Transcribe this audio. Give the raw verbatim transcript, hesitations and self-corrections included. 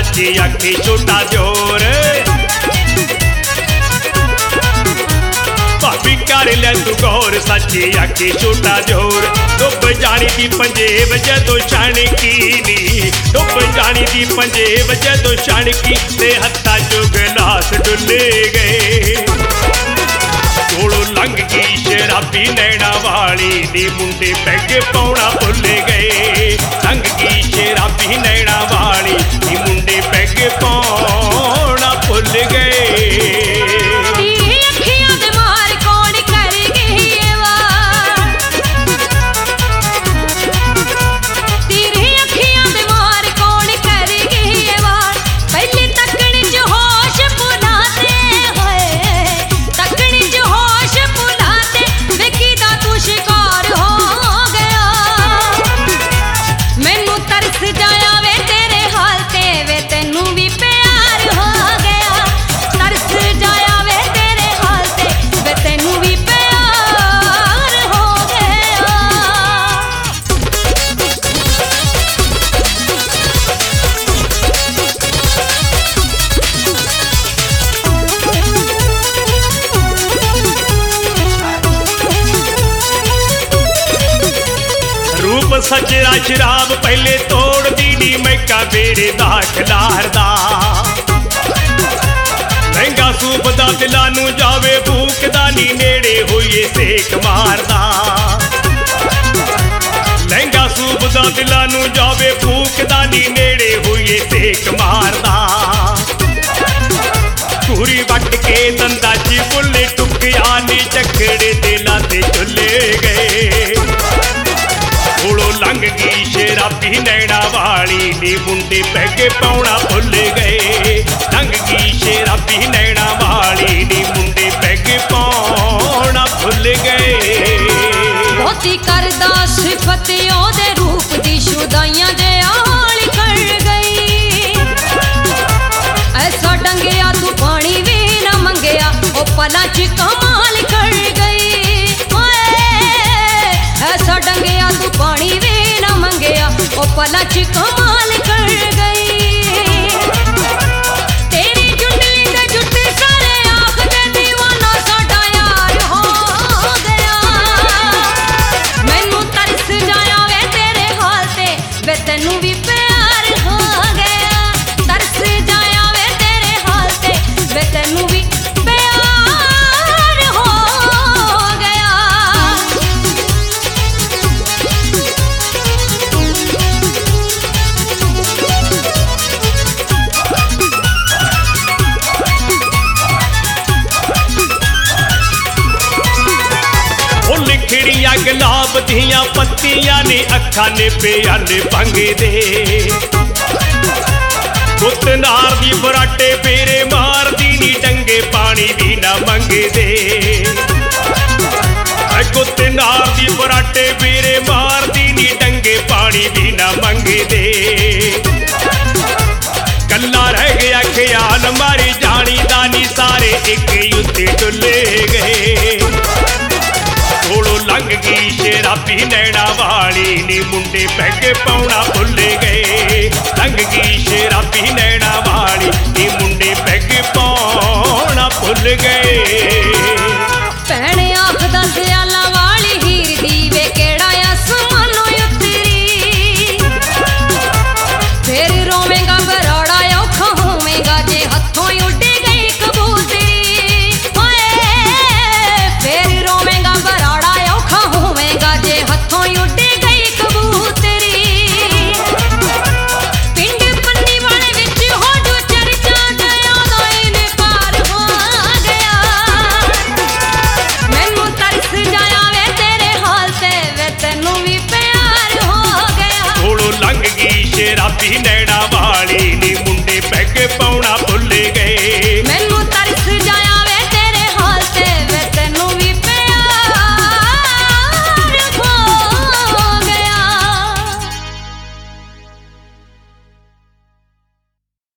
सच्ची अखी छोटा जोर भाभी कर ले तू गौर सच्ची अखी छोटा जोर डुब जानी दी पंजेब जदों छणकी नी डुब जानी दी पंजेब जदों छणकी ते हत्था चो गिलास डुले गए कोलों लंघ गई शराबी नैना वाली नी मुंडे पैग पाउणा भुल गए लंघ गई शराबी नैना वाली नी मुंडे पैग पाउणा भुल गए। सजरा शराब पहले तोड़ दी मैका बेड़े दा खिलारदा महंगा सूप दा दिलां नूं जावे भूखदा नी नेड़े होइए सेक मारदा महंगा सूप दा दिलां नूं जावे भूखदा नी नेड़े होइए सेक मारदा पूरी वट के दंदा च बुल्ले टुकिया नी चकड़े दिलां ते चुले गए कोलों लंघ गई शराबी नैना वाली नी मुंडे पैगे पाउणा भुल गए लंघ गई शराबी नैना वाली नी मुंडे पैगे पाउणा भुल गए। बहुती करदा सिफत ओदे रूप दी शुदाइयां दे आल कर गई ऐसा डंगिया तू पानी भी ना मंगया ओ पलां च कमाल कर गई ऐसा डंगिया तू पानी भी ना मंगया ओ पलां च कमाल कर गई तेरी जुंडली ते जुट सारे आखदे दीवाना साडा यार हो गया मैनू तरस जाया वे तेरे हाल ते वे तैनू भी प्यार हो गया तरस जाया वे तेरे हाल ते वे तैनू भी खिड़िया गुलाब दियां पत्तियां ने अखा ने प्याल भंगे दे गुत नार दी बराटे फेरे मार दी नी डंगे पानी भी ना मंगे दे गुत नार दी बराटे फेरे मार दी नी डंगे पानी भी ना मंगे दे कल्ला रह गया ख्याल मारी जानी दानी सारे एक उत्ते डुले गए कोलों लंघ गई शराबी नैना वाली नी मुंडे पैगे पाउणा भुल गए लंघ गई शराबी नैना वाली नी मुंडे पैगे पाउणा भुल गए।